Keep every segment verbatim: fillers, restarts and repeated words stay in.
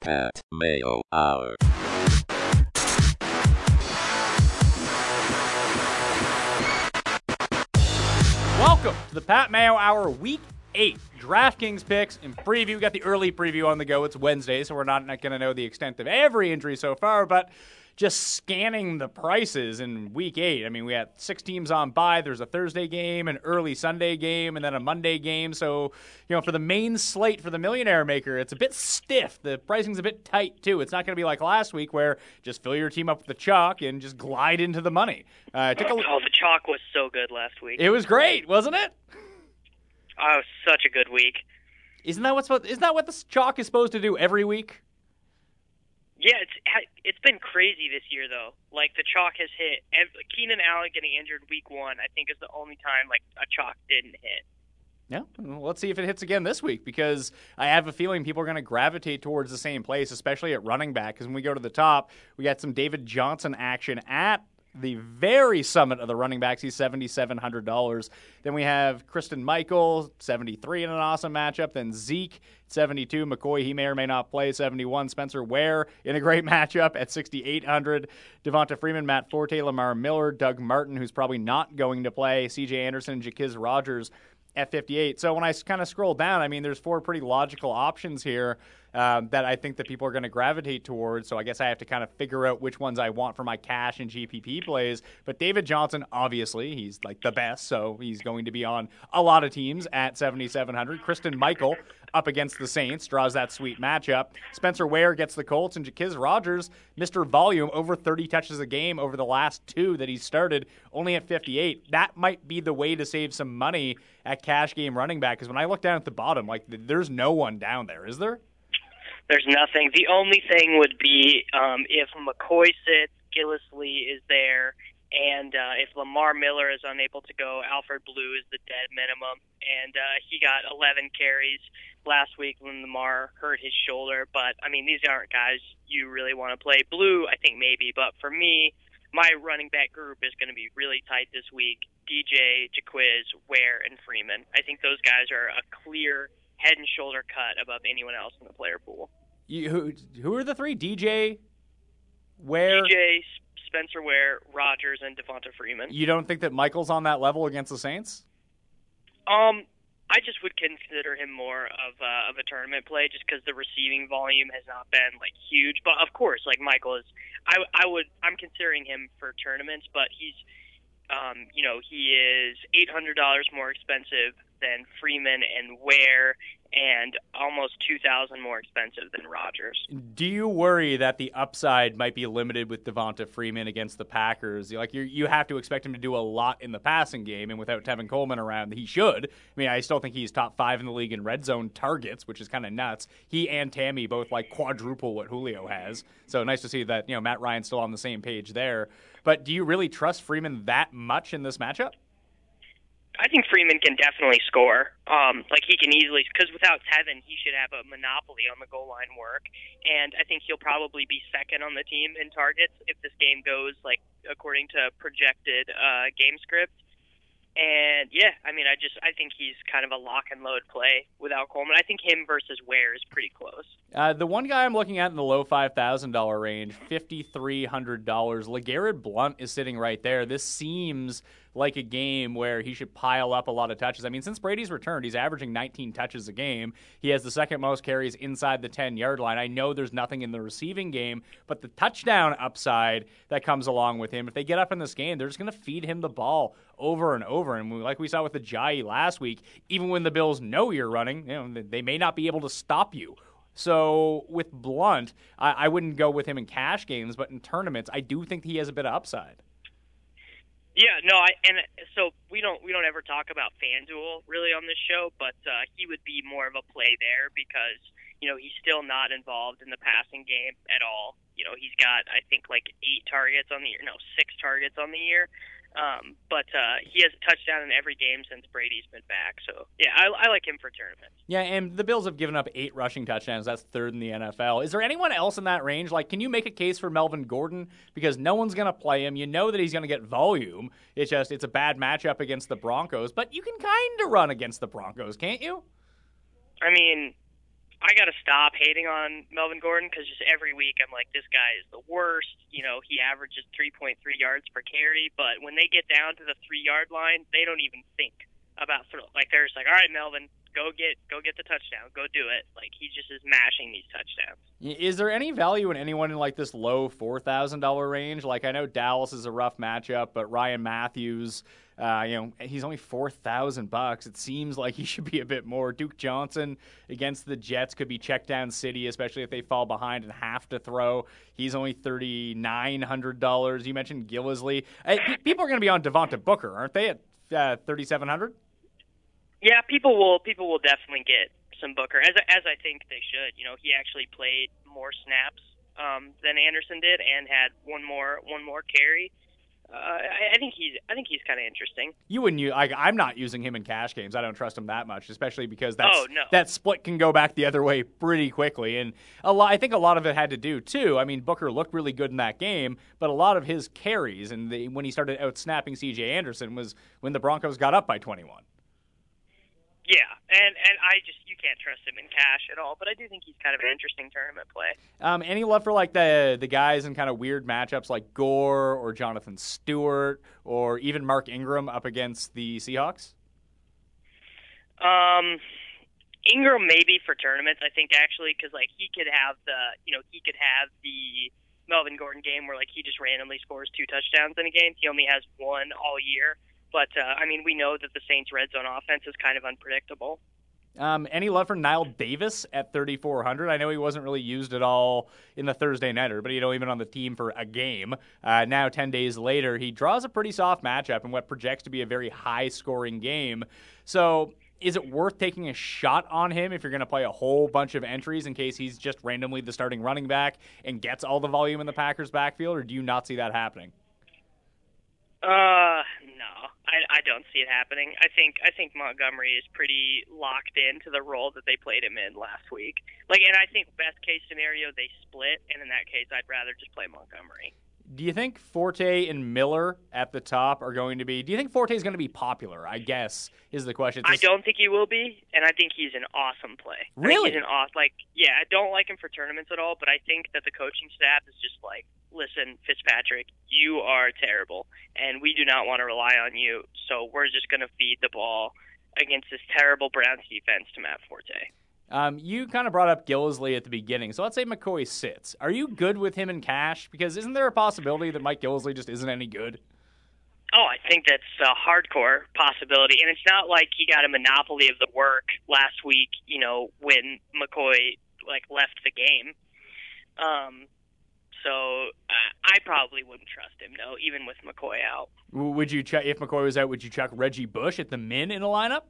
Pat Mayo Hour. Welcome to the Pat Mayo Hour Week eight DraftKings picks and preview. We got the early preview on the go. It's Wednesday, so we're not, not going to know the extent of every injury so far, but just scanning the prices in Week eight. I mean, we had six teams on bye. There's a Thursday game, an early Sunday game, and then a Monday game. So, you know, for the main slate for the Millionaire Maker, it's a bit stiff. The pricing's a bit tight, too. It's not going to be like last week where just fill your team up with the chalk and just glide into the money. Uh, took a, oh, the chalk was so good last week. It was great, wasn't it? Oh, it was such a good week. Isn't that what's supposed, isn't that what the chalk is supposed to do every week? Yeah, it's it's been crazy this year though. Like the chalk has hit. Keenan Allen getting injured week one, I think, is the only time like a chalk didn't hit. Yeah, well, let's see if it hits again this week, because I have a feeling people are going to gravitate towards the same place, especially at running back. Because when we go to the top, we got some David Johnson action at the very summit of the running backs. He's seven thousand seven hundred dollars. Then we have Kristen Michael, seventy-three in an awesome matchup. Then Zeke, seventy-two. McCoy, he may or may not play, seventy-one. Spencer Ware in a great matchup at six thousand eight hundred. Devonta Freeman, Matt Forte, Lamar Miller, Doug Martin, who's probably not going to play, C J Anderson, and Jaquiz Rogers at fifty-eight. So when I kind of scroll down, I mean, there's four pretty logical options here um, that I think that people are going to gravitate towards. So I guess I have to kind of figure out which ones I want for my cash and G P P plays. But David Johnson, obviously, he's like the best, so he's going to be on a lot of teams at seven thousand seven hundred. Kristen Michael up against the Saints draws that sweet matchup. Spencer Ware gets the Colts, and Jaquiz Rogers, Mister Volume, over thirty touches a game over the last two that he started, only at fifty-eight. That might be the way to save some money at cash game running back, because when I look down at the bottom, like, there's no one down there, is there? There's nothing. The only thing would be um, if McCoy sits, Gillislee is there, and uh, if Lamar Miller is unable to go, Alfred Blue is the dead minimum. And uh, he got eleven carries last week when Lamar hurt his shoulder. But, I mean, these aren't guys you really want to play. Blue, I think maybe. But for me, my running back group is going to be really tight this week. D J, Jaquiz, Ware, and Freeman. I think those guys are a clear head and shoulder cut above anyone else in the player pool. You, who, who are the three? D J, Ware? D J, Spencer Ware, Rogers, and Devonta Freeman. You don't think that Michael's on that level against the Saints? Um, I just would consider him more of uh, of a tournament play, just because the receiving volume has not been like huge. But of course, like Michael is, I I would I'm considering him for tournaments, but he's, um, you know, he is eight hundred dollars more expensive than Freeman and Ware, and almost two thousand more expensive than Rogers. Do you worry that the upside might be limited with Devonta Freeman against the Packers? Like, you you have to expect him to do a lot in the passing game, and without Tevin Coleman around, he should. I mean, I still think he's top five in the league in red zone targets, which is kind of nuts. He and Tammy both like quadruple what Julio has. So nice to see that, you know, Matt Ryan's still on the same page there. But do you really trust Freeman that much in this matchup? I think Freeman can definitely score. Um, like he can easily, because without Tevin, he should have a monopoly on the goal line work. And I think he'll probably be second on the team in targets if this game goes like according to projected uh, game script. And yeah, I mean, I just I think he's kind of a lock and load play without Coleman. I think him versus Ware is pretty close. Uh, the one guy I'm looking at in the low five thousand dollars range, five thousand three hundred dollars, LeGarrette Blount is sitting right there. This seems like a game where he should pile up a lot of touches. I mean, since Brady's returned, he's averaging nineteen touches a game. He has the second most carries inside the ten-yard line. I know there's nothing in the receiving game, but the touchdown upside that comes along with him, if they get up in this game, they're just going to feed him the ball over and over. And like we saw with the Jai last week, even when the Bills know you're running, you know, they may not be able to stop you. So with Blount, I, I wouldn't go with him in cash games, but in tournaments, I do think he has a bit of upside. Yeah, no, I and so we don't we don't ever talk about FanDuel really on this show, but uh, he would be more of a play there because you know he's still not involved in the passing game at all. You know, he's got I think like eight targets on the year, no, six targets on the year. Um, but uh, he has a touchdown in every game since Brady's been back. So, yeah, I, I like him for tournaments. Yeah, and the Bills have given up eight rushing touchdowns. That's third in the N F L. Is there anyone else in that range? Like, can you make a case for Melvin Gordon? Because no one's going to play him. You know that he's going to get volume. It's just it's a bad matchup against the Broncos. But you can kind of run against the Broncos, can't you? I mean, I got to stop hating on Melvin Gordon because just every week I'm like, this guy is the worst. You know, he averages three point three yards per carry, but when they get down to the three-yard line, they don't even think about throw. Like, they're just like, all right, Melvin, go get go get the touchdown. Go do it. Like, he just is mashing these touchdowns. Is there any value in anyone in, like, this low four thousand dollars range? Like, I know Dallas is a rough matchup, but Ryan Matthews, uh, you know, he's only four thousand bucks. It seems like he should be a bit more. Duke Johnson against the Jets could be check down city, especially if they fall behind and have to throw. He's only three thousand nine hundred dollars. You mentioned Gillisley. Hey, people are going to be on Devonta Booker, aren't they, at uh, three thousand seven hundred dollars? Yeah, people will people will definitely get some Booker, as as I think they should. You know, he actually played more snaps um, than Anderson did, and had one more one more carry. Uh, I, I think he's I think he's kind of interesting. You wouldn't use, like, I'm not using him in cash games. I don't trust him that much, especially because that's, oh, no. that split can go back the other way pretty quickly. And a lot, I think a lot of it had to do too. I mean, Booker looked really good in that game, but a lot of his carries and the, when he started out snapping C J Anderson was when the Broncos got up by twenty-one. Yeah, and, and I just, you can't trust him in cash at all, but I do think he's kind of an interesting tournament play. Um, any love for, like, the the guys in kind of weird matchups like Gore or Jonathan Stewart or even Mark Ingram up against the Seahawks? Um, Ingram maybe for tournaments, I think, actually, because, like, he could have the, you know, he could have the Melvin Gordon game where, like, he just randomly scores two touchdowns in a game. He only has one all year. But, uh, I mean, we know that the Saints' red zone offense is kind of unpredictable. Um, any love for Nile Davis at thirty-four hundred? I know he wasn't really used at all in the Thursday nighter, but, you know, even on the team for a game. Uh, now, ten days later, he draws a pretty soft matchup in what projects to be a very high-scoring game. So is it worth taking a shot on him if you're going to play a whole bunch of entries in case he's just randomly the starting running back and gets all the volume in the Packers' backfield, or do you not see that happening? Uh, no, I, I don't see it happening. I think I think Montgomery is pretty locked into the role that they played him in last week. Like, and I think best case scenario they split, and in that case, I'd rather just play Montgomery. Do you think Forte and Miller at the top are going to be? Do you think Forte is going to be popular? I guess is the question. I don't think he will be, and I think he's an awesome play. Really? I think he's an awesome. Like, yeah, I don't like him for tournaments at all, but I think that the coaching staff is just like, listen, Fitzpatrick, you are terrible, and we do not want to rely on you, so we're just going to feed the ball against this terrible Browns defense to Matt Forte. Um, you kind of brought up Gillisley at the beginning, so let's say McCoy sits. Are you good with him in cash? Because isn't there a possibility that Mike Gillisley just isn't any good? Oh, I think that's a hardcore possibility, and it's not like he got a monopoly of the work last week, you know, when McCoy, like, left the game. Um, so uh, I probably wouldn't trust him, no, even with McCoy out. Would you chuck, if McCoy was out, would you chuck Reggie Bush at the min in a lineup?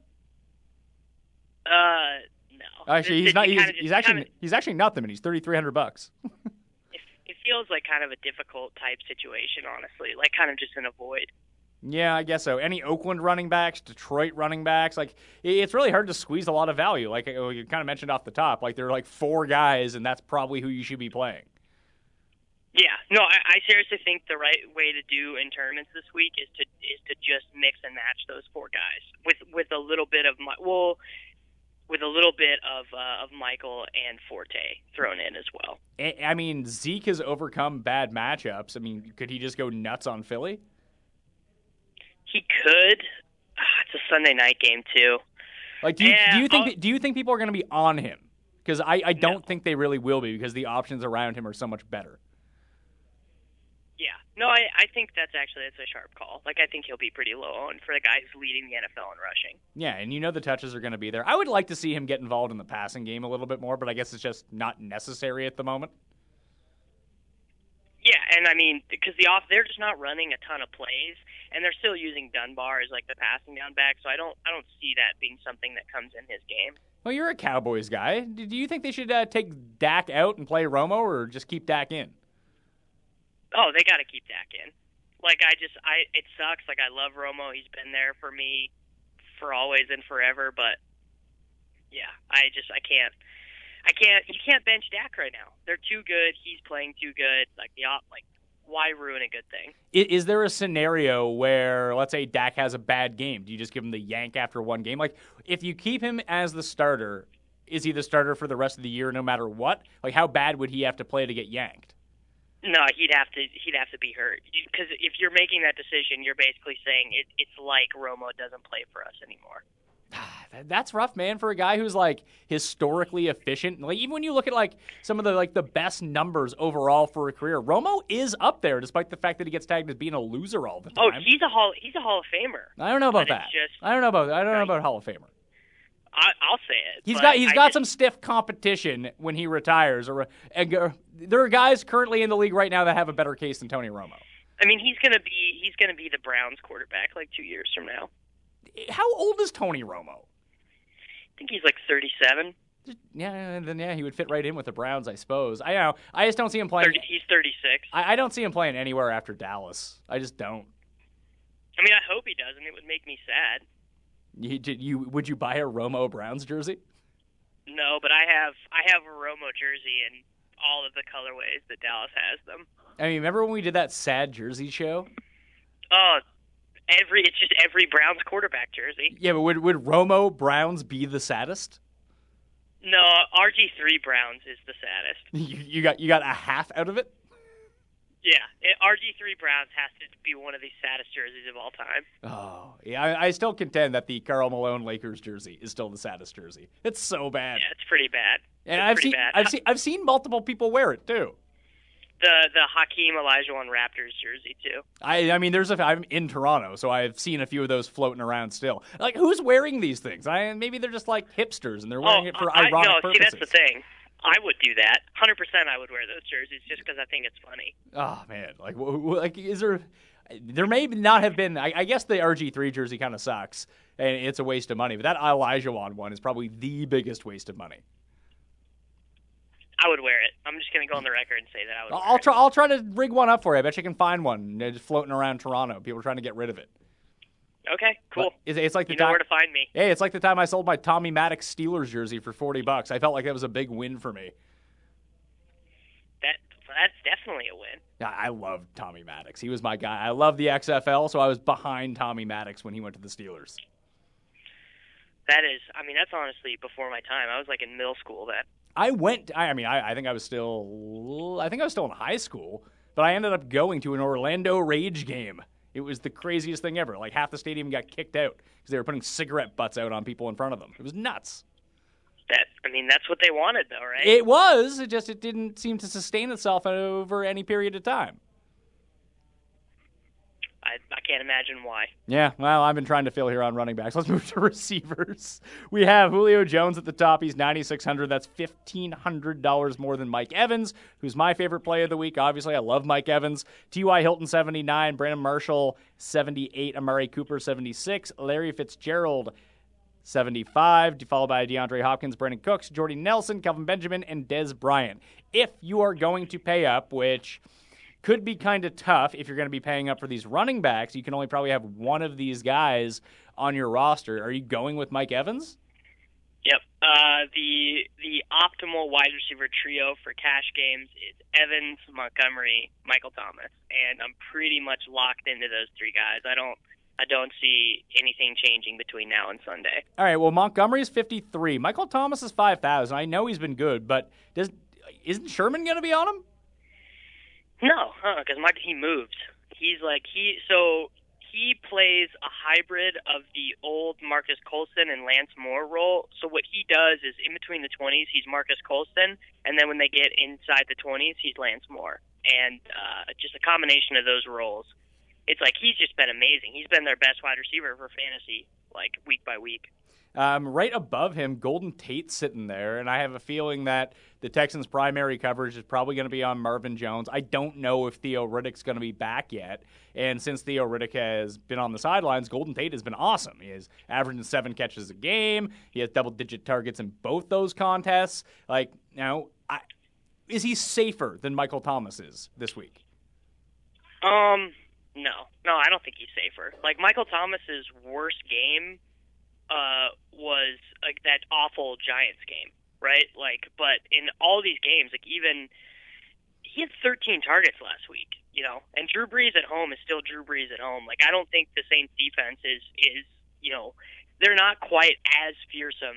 Uh, no. Actually, he's It- not. it He's, kinda just- he's actually kinda- he's actually not the min. He's thirty-three hundred bucks. it, it feels like kind of a difficult type situation, honestly, like kind of just an avoid. Yeah, I guess so. Any Oakland running backs, Detroit running backs, like it's really hard to squeeze a lot of value. Like you kind of mentioned off the top, like there are like four guys, and that's probably who you should be playing. Yeah, no, I, I seriously think the right way to do in tournaments this week is to is to just mix and match those four guys with with a little bit of my well. with a little bit of uh, of Michael and Forte thrown in as well. I mean, Zeke has overcome bad matchups. I mean, could he just go nuts on Philly? He could. Ah, it's a Sunday night game too. Like, do you, Yeah, do you think I'll- do you think people are going to be on him? Because I, I don't No. think they really will be because the options around him are so much better. Yeah, no, I, I think that's actually that's a sharp call. Like, I think he'll be pretty low owned for the guy who's leading the N F L in rushing. Yeah, and you know the touches are going to be there. I would like to see him get involved in the passing game a little bit more, but I guess it's just not necessary at the moment. Yeah, and I mean, because the off they're just not running a ton of plays, and they're still using Dunbar as like the passing down back. So I don't I don't see that being something that comes in his game. Well, you're a Cowboys guy. Do you think they should uh, take Dak out and play Romo, or just keep Dak in? Oh, they got to keep Dak in. Like, I just, I it sucks. Like, I love Romo. He's been there for me for always and forever. But yeah, I just, I can't, I can't. You can't bench Dak right now. They're too good. He's playing too good. Like the op, like why ruin a good thing? Is there a scenario where, let's say, Dak has a bad game? Do you just give him the yank after one game? Like, if you keep him as the starter, is he the starter for the rest of the year no matter what? Like, how bad would he have to play to get yanked? No, he'd have to he'd have to be hurt. Because if you're making that decision, you're basically saying it, it's like Romo doesn't play for us anymore. That's rough, man, for a guy who's like historically efficient. Like even when you look at like some of the like the best numbers overall for a career, Romo is up there, despite the fact that he gets tagged as being a loser all the time. Oh, he's a hall he's a Hall of Famer. I don't know about But that. it's just- I don't know about I don't know about Hall of Famer. I, I'll say it. He's but got he's I got just- some stiff competition when he retires. Or and uh, there are guys currently in the league right now that have a better case than Tony Romo. I mean, he's gonna be he's gonna be the Browns quarterback like two years from now. How old is Tony Romo? I think he's like thirty-seven. Yeah, and then yeah, he would fit right in with the Browns, I suppose. I know. I just don't see him playing. thirty, he's thirty-six. I, I don't see him playing anywhere after Dallas. I just don't. I mean, I hope he doesn't. It would make me sad. You, did you would you buy a Romo Browns jersey? No, but I have I have a Romo jersey in all of the colorways that Dallas has them. I mean, remember when we did that sad jersey show? Oh, every it's just every Browns quarterback jersey. Yeah, but would would Romo Browns be the saddest? No, R G three Browns is the saddest. You, you got you got a half out of it. Yeah, it, R G three Browns has to be one of the saddest jerseys of all time. Oh, yeah, I, I still contend that the Karl Malone Lakers jersey is still the saddest jersey. It's so bad. Yeah, it's pretty bad. And it's I've pretty seen bad. I've seen I've seen multiple people wear it too. The the Hakeem Olajuwon Raptors jersey too. I I mean, there's a I'm in Toronto, so I've seen a few of those floating around still. Like, who's wearing these things? I maybe they're just like hipsters and they're wearing oh, it for I, ironic no, purposes. see, that's the thing. I would do that. one hundred percent I would wear those jerseys just because I think it's funny. Oh man, like wh- wh- like is there? There may not have been. I, I guess the R G three jersey kind of sucks, and it's a waste of money. But that Olajuwon one is probably the biggest waste of money. I would wear it. I'm just going to go on the record and say that I would. I'll wear try. I'll try to rig one up for you. I bet you can find one uh, just floating around Toronto. People are trying to get rid of it. It. Okay, cool. But It's, it's like the You know time. where to find me. Hey, it's like the time I sold my Tommy Maddox Steelers jersey for forty bucks. I felt like that was a big win for me. That that's definitely a win. Yeah, I loved Tommy Maddox. He was my guy. I love the X F L, so I was behind Tommy Maddox when he went to the Steelers. That is, I mean, that's honestly before my time. I was like in middle school then. I went. I, I mean, I, I think I was still. I think I was still in high school, but I ended up going to an Orlando Rage game. It was the craziest thing ever. Like half the stadium got kicked out because they were putting cigarette butts out on people in front of them. It was nuts. That I mean, that's what they wanted, though, right? It was. It just it didn't seem to sustain itself over any period of time. I, I can't imagine why. Yeah, well, I've been trying to fill here on running backs. Let's move to receivers. We have Julio Jones at the top. He's ninety-six hundred. That's fifteen hundred dollars more than Mike Evans, who's my favorite play of the week. Obviously, I love Mike Evans. T Y. Hilton, seventy-nine. Brandon Marshall, seventy-eight. Amari Cooper, seventy-six. Larry Fitzgerald, seventy-five, followed by DeAndre Hopkins, Brandon Cooks, Jordy Nelson, Kelvin Benjamin, and Dez Bryant. If you are going to pay up, which could be kind of tough if you're going to be paying up for these running backs, you can only probably have one of these guys on your roster. Are you going with Mike Evans? Yep. Uh, the the optimal wide receiver trio for cash games is Evans, Montgomery, Michael Thomas, and I'm pretty much locked into those three guys. I don't I don't see anything changing between now and Sunday. All right, well, Montgomery is fifty-three. Michael Thomas is five thousand. I know he's been good, but does isn't Sherman going to be on him? No, because Mike he moved. He's like he so he plays a hybrid of the old Marcus Colston and Lance Moore role. So what he does is in between the twenties, he's Marcus Colston, and then when they get inside the twenties, he's Lance Moore. And uh, just a combination of those roles, it's like he's just been amazing. He's been their best wide receiver for fantasy, like week by week. Um, right above him, Golden Tate's sitting there, and I have a feeling that the Texans' primary coverage is probably going to be on Marvin Jones. I don't know if Theo Riddick's going to be back yet, and since Theo Riddick has been on the sidelines, Golden Tate has been awesome. He is averaging seven catches a game. He has double-digit targets in both those contests. Like, you know, I, is he safer than Michael Thomas is this week? Um, no. No, I don't think he's safer. Like, Michael Thomas's worst game Uh, was like that awful Giants game, right? Like, but in all these games, like even he had thirteen targets last week, you know. And Drew Brees at home is still Drew Brees at home. Like, I don't think the Saints defense is is you know they're not quite as fearsome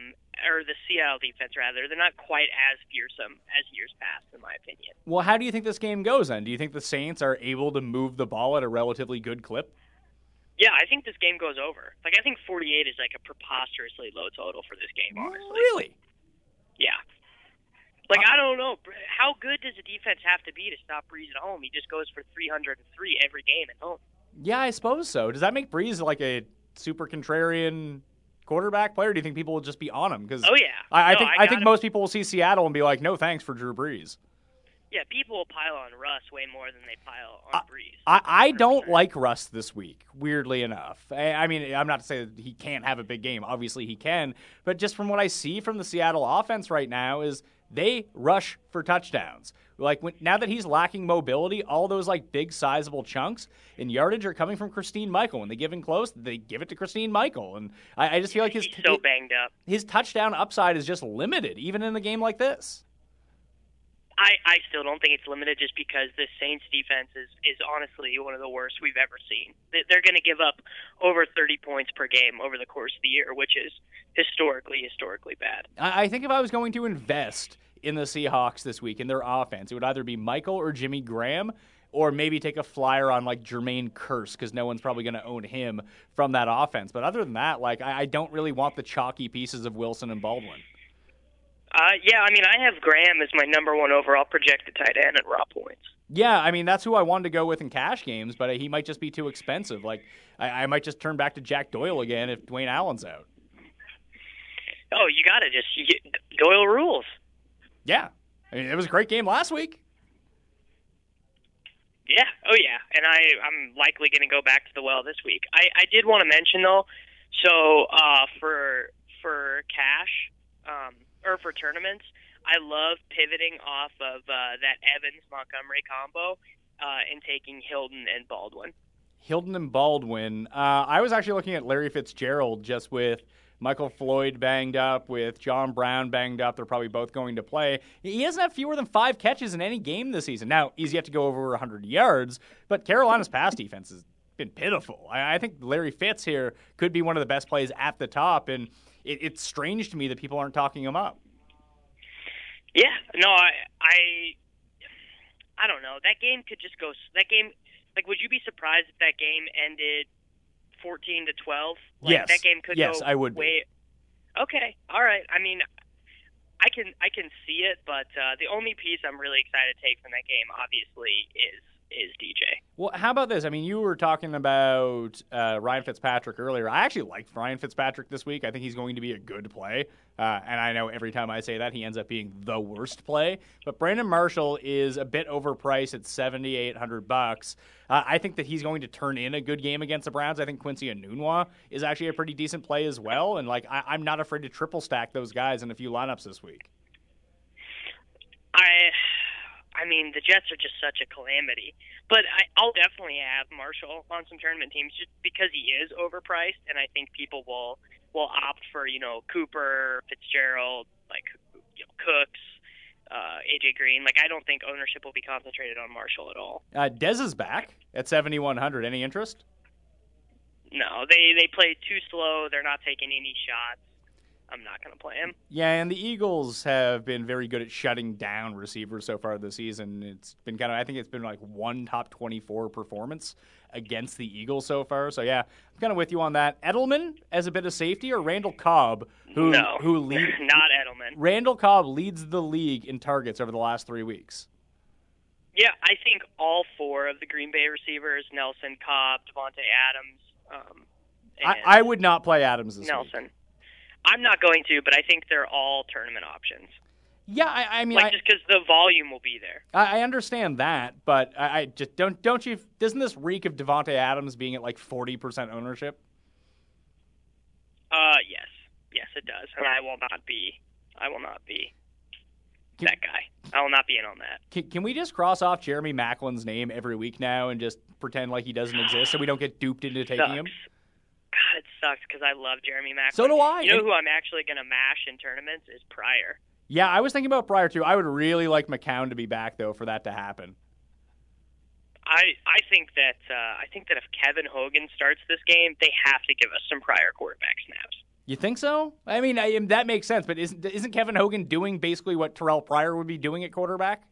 or the Seattle defense rather, they're not quite as fearsome as years past, in my opinion. Well, how do you think this game goes then? Do you think the Saints are able to move the ball at a relatively good clip? Yeah, I think this game goes over. Like, I think forty-eight is like a preposterously low total for this game, honestly. Really? Yeah. Like, I don't know. How good does the defense have to be to stop Breeze at home? He just goes for three hundred three every game at home. Yeah, I suppose so. Does that make Breeze like a super contrarian quarterback player? Or do you think people will just be on him? Because oh yeah, I, I no, think I, I think most people will see Seattle and be like, no thanks for Drew Brees. Yeah, people will pile on Russ way more than they pile on I, Breeze. I, I don't like Russ this week, weirdly enough. I, I mean, I'm not to say that he can't have a big game. Obviously he can. But just from what I see from the Seattle offense right now is they rush for touchdowns. Like when, now that he's lacking mobility, all those like big sizable chunks in yardage are coming from Christine Michael. When they give in close, they give it to Christine Michael. And I, I just feel like his, he's so banged up. His touchdown upside is just limited, even in a game like this. I, I still don't think it's limited just because the Saints defense is, is honestly one of the worst we've ever seen. They're going to give up over thirty points per game over the course of the year, which is historically, historically bad. I, I think if I was going to invest in the Seahawks this week in their offense, it would either be Michael or Jimmy Graham, or maybe take a flyer on like Jermaine Kearse because no one's probably going to own him from that offense. But other than that, like I, I don't really want the chalky pieces of Wilson and Baldwin. Uh, yeah, I mean, I have Graham as my number one overall projected tight end at raw points. Yeah, I mean, that's who I wanted to go with in cash games, but he might just be too expensive. Like, I, I might just turn back to Jack Doyle again if Dwayne Allen's out. Oh, you got to just you get, Doyle rules. Yeah. I mean, it was a great game last week. Yeah, oh yeah, and I, I'm likely going to go back to the well this week. I, I did want to mention, though, so uh, for for cash, um, or for tournaments, I love pivoting off of uh, that Evans-Montgomery combo uh, and taking Hilton and Baldwin. Hilton and Baldwin. Uh, I was actually looking at Larry Fitzgerald just with Michael Floyd banged up, with John Brown banged up. They're probably both going to play. He doesn't have fewer than five catches in any game this season. Now, he's yet to go over one hundred yards, but Carolina's pass defense has been pitiful. I, I think Larry Fitz here could be one of the best plays at the top, and it, it's strange to me that people aren't talking him up. Yeah, no, I, I, I don't know. That game could just go. That game, like, would you be surprised if that game ended fourteen to twelve? Like, yes. That game could yes, go I would way. Be. Okay, all right. I mean, I can I can see it, but uh, the only piece I'm really excited to take from that game, obviously, is is D J. Well, how about this? I mean, you were talking about uh, Ryan Fitzpatrick earlier. I actually liked Ryan Fitzpatrick this week. I think he's going to be a good play. Uh, and I know every time I say that, he ends up being the worst play. But Brandon Marshall is a bit overpriced at seventy-eight hundred bucks. Uh, I think that he's going to turn in a good game against the Browns. I think Quincy Enunwa is actually a pretty decent play as well. And like, I, I'm not afraid to triple stack those guys in a few lineups this week. I. I mean, the Jets are just such a calamity. But I, I'll definitely have Marshall on some tournament teams just because he is overpriced, and I think people will will opt for, you know, Cooper, Fitzgerald, like, you know, Cooks, uh, A J Green. Like, I don't think ownership will be concentrated on Marshall at all. Uh, Dez is back at seventy-one hundred. Any interest? No, they, they play too slow. They're not taking any shots. I'm not going to play him. Yeah, and the Eagles have been very good at shutting down receivers so far this season. It's been kind of, I think it's been like one top twenty-four performance against the Eagles so far. So yeah, I'm kind of with you on that. Edelman as a bit of safety, or Randall Cobb, who no, who lead, not Edelman. Randall Cobb leads the league in targets over the last three weeks. Yeah, I think all four of the Green Bay receivers, Nelson, Cobb, Devontae Adams. Um, I, I would not play Adams this Nelson. week. I'm not going to, but I think they're all tournament options. Yeah, I, I mean, like I, just because the volume will be there. I, I understand that, but I, I just don't. Don't you? Doesn't this reek of Devontae Adams being at like forty percent ownership? Uh, yes, yes, it does, and I will not be. I will not be can, that guy. I will not be in on that. Can, can we just cross off Jeremy Maclin's name every week now and just pretend like he doesn't exist, so we don't get duped into taking Sucks. him? God, it sucks because I love Jeremy Maclin. So do I. You know who I'm actually going to mash in tournaments is Pryor. Yeah, I was thinking about Pryor too. I would really like McCown to be back though for that to happen. I I think that uh, I think that if Kevin Hogan starts this game, they have to give us some Pryor quarterback snaps. You think so? I mean, I, that makes sense, but isn't, isn't Kevin Hogan doing basically what Terrell Pryor would be doing at quarterback?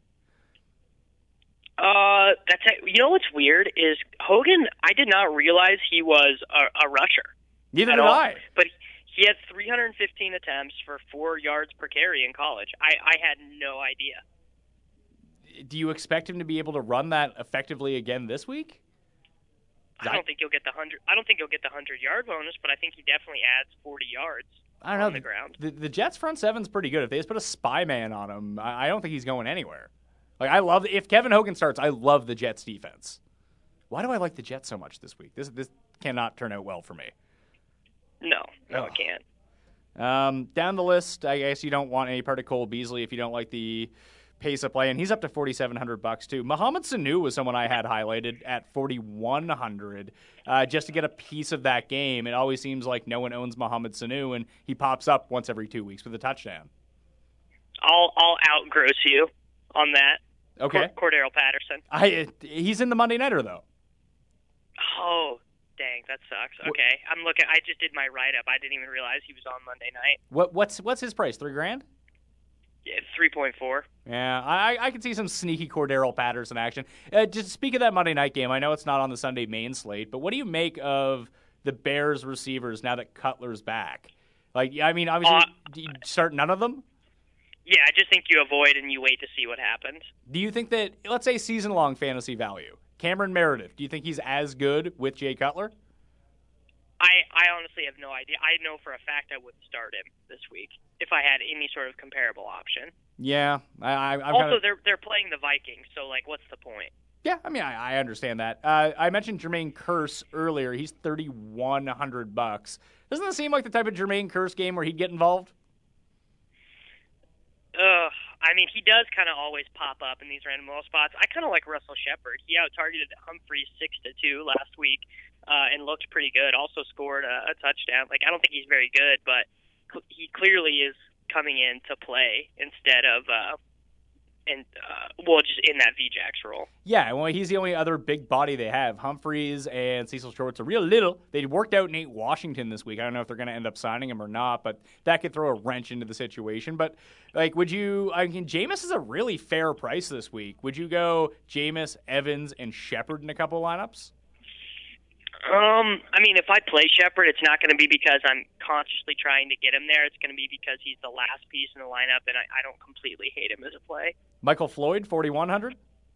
Uh, that's you know what's weird is Hogan. I did not realize he was a, a rusher. Neither did all. I. But he had three hundred fifteen attempts for four yards per carry in college. I, I had no idea. Do you expect him to be able to run that effectively again this week? I don't think he'll get the hundred. I don't think he'll get the hundred yard bonus, but I think he definitely adds forty yards. I don't know. On the ground. The, the Jets front seven's pretty good. If they just put a spy man on him, I, I don't think he's going anywhere. Like I love if Kevin Hogan starts, I love the Jets defense. Why do I like the Jets so much this week? This this cannot turn out well for me. No, no, oh. it can't. Um, down the list, I guess you don't want any part of Cole Beasley if you don't like the pace of play, and he's up to forty-seven hundred bucks too. Mohamed Sanu was someone I had highlighted at forty-one hundred uh, just to get a piece of that game. It always seems like no one owns Mohamed Sanu, and he pops up once every two weeks with a touchdown. I'll I'll outgross you on that. Okay, Cord- Cordero Patterson. I he's in the Monday Nighter though. Oh, dang, that sucks. Okay, I'm looking. I just did my write up. I didn't even realize he was on Monday night. What what's what's his price? Three grand? Yeah, three point four. Yeah, I I can see some sneaky Cordero Patterson action. Uh, just speak of that Monday night game. I know it's not on the Sunday main slate, but what do you make of the Bears receivers now that Cutler's back? Like, I mean, obviously, Uh, do you start none of them? Yeah, I just think you avoid and you wait to see what happens. Do you think that, let's say, season-long fantasy value, Cameron Meredith, do you think he's as good with Jay Cutler? I, I honestly have no idea. I know for a fact I wouldn't start him this week if I had any sort of comparable option. Yeah. I, I, I'm also, kinda... they're they're playing the Vikings, so, like, what's the point? Yeah, I mean, I, I understand that. Uh, I mentioned Jermaine Kearse earlier. He's thirty-one hundred bucks. Doesn't that seem like the type of Jermaine Kearse game where he'd get involved? Ugh. I mean, he does kind of always pop up in these random little spots. I kind of like Russell Shepard. He out-targeted Humphreys six to two last week uh, and looked pretty good. Also scored a, a touchdown. Like, I don't think he's very good, but cl- he clearly is coming in to play instead of, uh, and uh, well, just in that V JAX role. Yeah, well, he's the only other big body they have. Humphreys and Cecil Shorts are real little. They worked out Nate Washington this week. I don't know if they're going to end up signing him or not, but that could throw a wrench into the situation. But, like, would you – I mean, Jameis is a really fair price this week. Would you go Jameis, Evans, and Shepard in a couple lineups? Um, I mean, if I play Shepard, it's not going to be because I'm consciously trying to get him there. It's going to be because he's the last piece in the lineup, and I, I don't completely hate him as a play. Michael Floyd, forty-one hundred?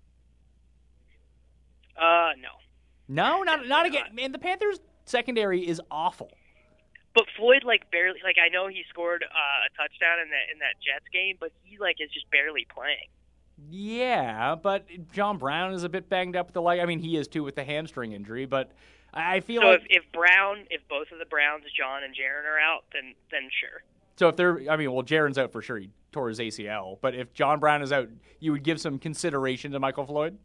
Uh, no. No, not not again. Man, the Panthers' secondary is awful. But Floyd, like, barely, like, I know he scored uh, a touchdown in that in that Jets game, but he, like, is just barely playing. Yeah, but John Brown is a bit banged up with the leg. I mean, he is too with the hamstring injury, but I feel so like... So if, if Brown, if both of the Browns, John and Jaron, are out, then then sure. So if they're, I mean, well, Jaron's out for sure. He tore his A C L. But if John Brown is out, you would give some consideration to Michael Floyd?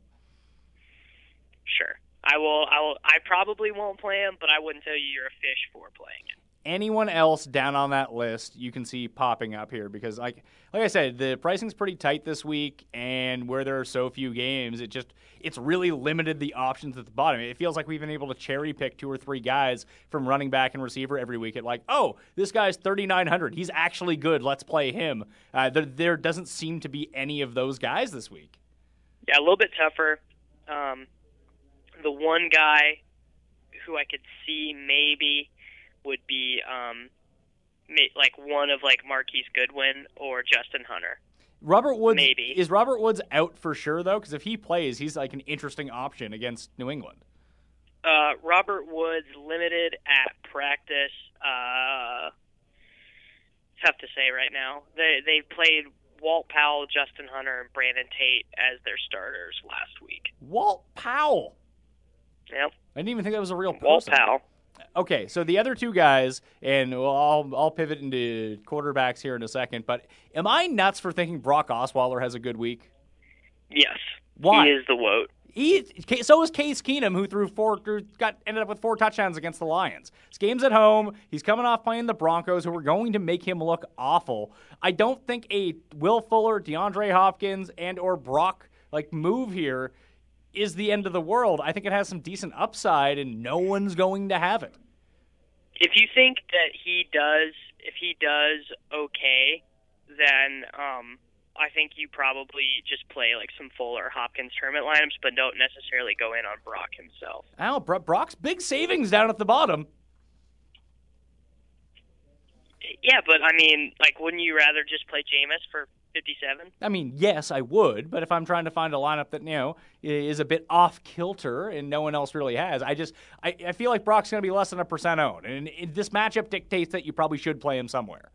Sure. I will, I will, I probably won't play him, but I wouldn't tell you you're a fish for playing him. Anyone else down on that list you can see popping up here because, like, like I said, the pricing's pretty tight this week, and where there are so few games, it just it's really limited the options at the bottom. It feels like we've been able to cherry pick two or three guys from running back and receiver every week. At like, oh, this guy's thirty-nine hundred, he's actually good, let's play him. Uh, there, there doesn't seem to be any of those guys this week. Yeah, a little bit tougher. Um, the one guy who I could see maybe would be um, like one of like Marquise Goodwin or Justin Hunter. Robert Woods, maybe. Is Robert Woods out for sure, though? Because if he plays, he's like an interesting option against New England. Uh, Robert Woods limited at practice. Uh, tough to say right now. They they played Walt Powell, Justin Hunter, and Brandon Tate as their starters last week. Walt Powell. Yep. I didn't even think that was a real person. Walt Powell. Okay, so the other two guys, and I'll I'll pivot into quarterbacks here in a second, but am I nuts for thinking Brock Osweiler has a good week? Yes. Why? He is the woat. He, so is Case Keenum, who threw four, got ended up with four touchdowns against the Lions. This game's at home. He's coming off playing the Broncos, who are going to make him look awful. I don't think a Will Fuller, DeAndre Hopkins, and or Brock like move here is the end of the world. I think it has some decent upside, and no one's going to have it. if you think that he does, if he does okay, then um, I think you probably just play like some Fuller Hopkins tournament lineups, but don't necessarily go in on Brock himself. Al, Brock's big savings down at the bottom. Yeah, but I mean, like, wouldn't you rather just play Jameis for fifty-seven? I mean, yes, I would, but if I'm trying to find a lineup that, you know, is a bit off kilter and no one else really has, I just, I, I feel like Brock's going to be less than a percent owned, and this matchup dictates that you probably should play him somewhere.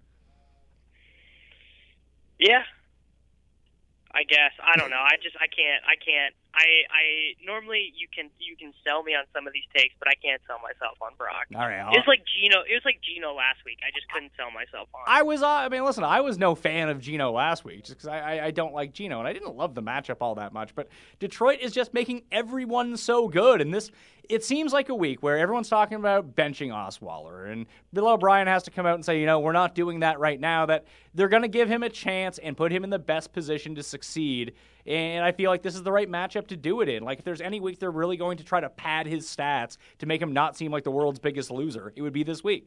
Yeah. I guess. I don't know. I just I can't I can't I I normally you can you can sell me on some of these takes, but I can't sell myself on Brock. All right. I'll... It was like Gino it was like Gino last week. I just couldn't sell myself on. I was uh, I mean, listen, I was no fan of Gino last week just cuz I, I I don't like Gino and I didn't love the matchup all that much, but Detroit is just making everyone so good, and this it seems like a week where everyone's talking about benching Osweiler, and Bill O'Brien has to come out and say, you know, we're not doing that right now, that they're going to give him a chance and put him in the best position to succeed. And I feel like this is the right matchup to do it in. Like, if there's any week they're really going to try to pad his stats to make him not seem like the world's biggest loser, it would be this week.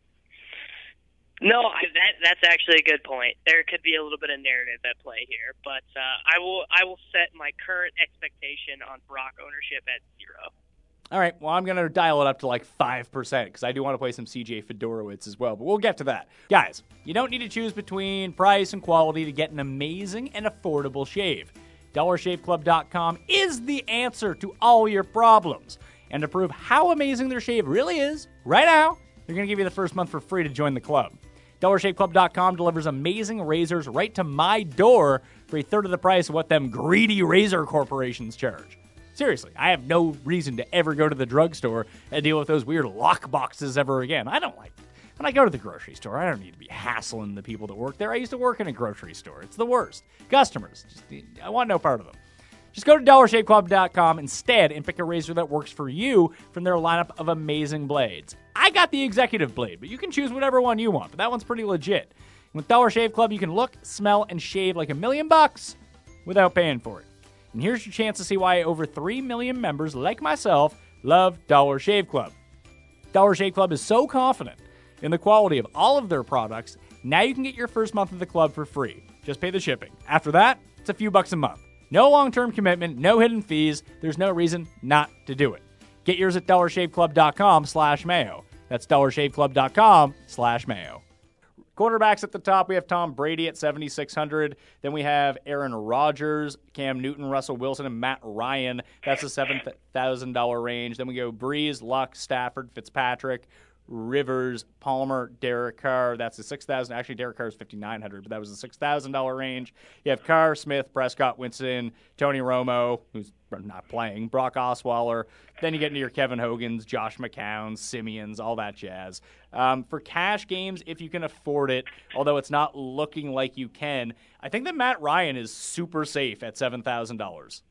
No, I, that that's actually a good point. There could be a little bit of narrative at play here, but uh, I will I will set my current expectation on Brock ownership at zero. All right, well, I'm going to dial it up to like five percent because I do want to play some C J Fedorowicz as well, but we'll get to that. Guys, you don't need to choose between price and quality to get an amazing and affordable shave. Dollar Shave Club dot com is the answer to all your problems. And to prove how amazing their shave really is, right now, they're going to give you the first month for free to join the club. Dollar Shave Club dot com delivers amazing razors right to my door for a third of the price of what them greedy razor corporations charge. Seriously, I have no reason to ever go to the drugstore and deal with those weird lock boxes ever again. I don't like it. When I go to the grocery store, I don't need to be hassling the people that work there. I used to work in a grocery store. It's the worst. Customers, just, I want no part of them. Just go to Dollar Shave Club dot com instead and pick a razor that works for you from their lineup of amazing blades. I got the executive blade, but you can choose whatever one you want, but that one's pretty legit. With Dollar Shave Club, you can look, smell, and shave like a million bucks without paying for it. And here's your chance to see why over three million members like myself love Dollar Shave Club. Dollar Shave Club is so confident in the quality of all of their products, now you can get your first month of the club for free. Just pay the shipping. After that, it's a few bucks a month. No long-term commitment, no hidden fees. There's no reason not to do it. Get yours at Dollar Shave Club dot com slash mayo. That's Dollar Shave Club dot com slash mayo. Quarterbacks at the top, we have Tom Brady at seventy-six hundred. Then we have Aaron Rodgers, Cam Newton, Russell Wilson, and Matt Ryan. That's the seven thousand dollars range. Then we go Breeze, Luck, Stafford, Fitzpatrick, Rivers, Palmer, Derek Carr. That's the six thousand dollars. Actually, Derek Carr is fifty-nine hundred dollars, but that was the six thousand dollars range. You have Carr, Smith, Prescott, Winston, Tony Romo, who's not playing, Brock Osweiler. Then you get into your Kevin Hogans, Josh McCowns, Simeons, all that jazz. Um, for cash games, if you can afford it, although it's not looking like you can, I think that Matt Ryan is super safe at seven thousand dollars.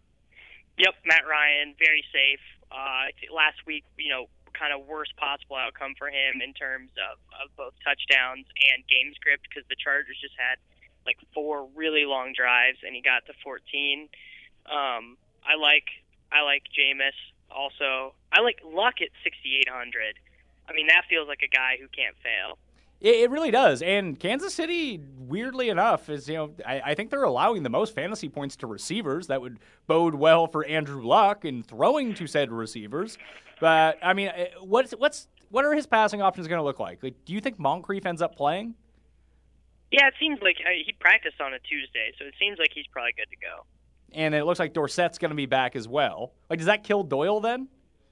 Yep, Matt Ryan, very safe. Uh, last week, you know, kind of worst possible outcome for him in terms of, of both touchdowns and game script because the Chargers just had like four really long drives and he got to fourteen. Um, I like I like Jameis also. I like Luck at sixty-eight hundred. I mean, that feels like a guy who can't fail. It really does. And Kansas City, weirdly enough, is, you know, I, I think they're allowing the most fantasy points to receivers. That would bode well for Andrew Luck in throwing to said receivers. But, I mean, what's what's what are his passing options going to look like? Like, do you think Moncrief ends up playing? Yeah, it seems like uh, he practiced on a Tuesday, so it seems like he's probably good to go. And it looks like Dorsett's going to be back as well. Like, does that kill Doyle then?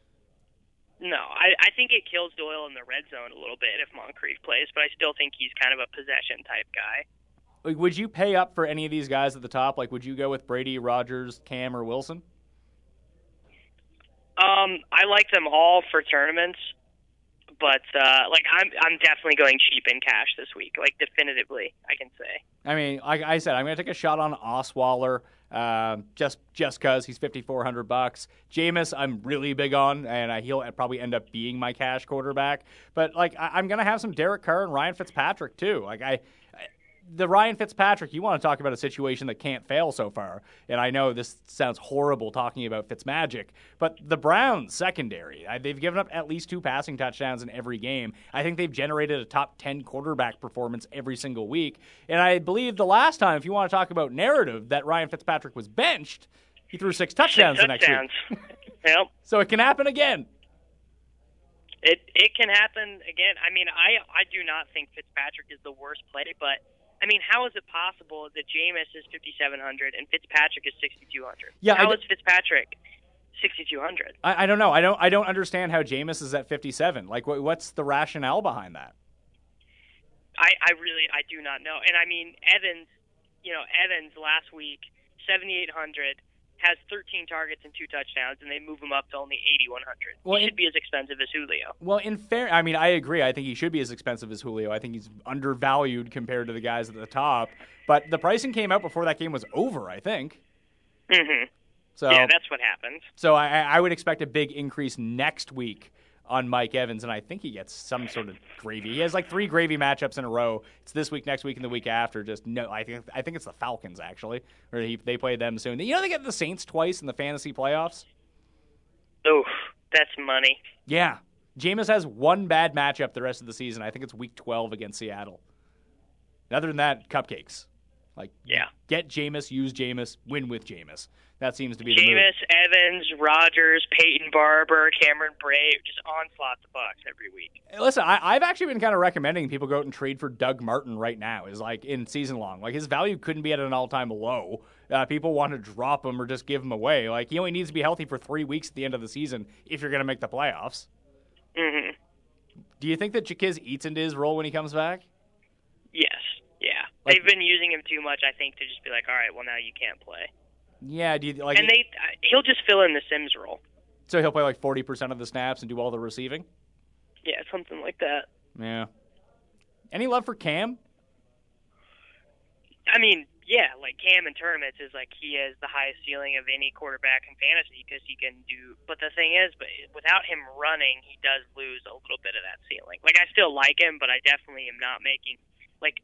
No, I, I think it kills Doyle in the red zone a little bit if Moncrief plays, but I still think he's kind of a possession-type guy. Like, would you pay up for any of these guys at the top? Like, would you go with Brady, Rodgers, Cam, or Wilson? Um, I like them all for tournaments, but uh, like I'm I'm definitely going cheap in cash this week. Like definitively, I can say. I mean, like I said, I'm going to take a shot on Osweiler, uh, just just because he's fifty-four hundred bucks. Jameis, I'm really big on, and I, he'll probably end up being my cash quarterback. But like, I, I'm going to have some Derek Carr and Ryan Fitzpatrick too. Like I. the Ryan Fitzpatrick, you want to talk about a situation that can't fail so far. And I know this sounds horrible talking about Fitzmagic, but the Browns secondary, they've given up at least two passing touchdowns in every game. I think they've generated a top ten quarterback performance every single week. And I believe the last time, if you want to talk about narrative, that Ryan Fitzpatrick was benched, he threw six touchdowns six the next touchdowns. week. Yep. So it can happen again. It it can happen again. I mean, I I do not think Fitzpatrick is the worst play, but I mean, how is it possible that Jameis is fifty-seven hundred and Fitzpatrick is sixty-two hundred? Yeah, how I is Fitzpatrick sixty-two hundred? I, I don't know. I don't I don't understand how Jameis is at fifty-seven. Like, what, what's the rationale behind that? I I really I do not know. And I mean, Evans, you know, Evans last week seventy-eight hundred. Has thirteen targets and two touchdowns, and they move him up to only eighty-one hundred. Well, he in, should be as expensive as Julio. Well, in fair, I mean, I agree. I think he should be as expensive as Julio. I think he's undervalued compared to the guys at the top. But the pricing came out before that game was over, I think. Mm-hmm. So yeah, that's what happened. So I, I would expect a big increase next week on Mike Evans, and I think he gets some sort of gravy. He has like three gravy matchups in a row. It's this week, next week, and the week after. Just no, I think I think it's the Falcons actually, or he, they play them soon. You know they get the Saints twice in the fantasy playoffs. Oof, that's money. Yeah, Jameis has one bad matchup the rest of the season. I think it's week twelve against Seattle. Other than that, cupcakes. Like, yeah, get Jameis, use Jameis, win with Jameis. That seems to be the move. Jameis, Evans, Rodgers, Peyton Barber, Cameron Brate, just onslaught the Bucs every week. Listen, I, I've actually been kind of recommending people go out and trade for Doug Martin right now. Is like in season long, like his value couldn't be at an all time low. Uh, people want to drop him or just give him away. Like he only needs to be healthy for three weeks at the end of the season if you're going to make the playoffs. Mm-hmm. Do you think that Jaquiz eats into his role when he comes back? Yes. Yeah. Like, they've been using him too much, I think, to just be like, all right, well now you can't play. Yeah, do you like? And they, uh, he'll just fill in the Sims role. So he'll play like forty percent of the snaps and do all the receiving. Yeah, something like that. Yeah. Any love for Cam? I mean, yeah, like Cam in tournaments is like he has the highest ceiling of any quarterback in fantasy because he can do. But the thing is, but without him running, he does lose a little bit of that ceiling. Like I still like him, but I definitely am not making like.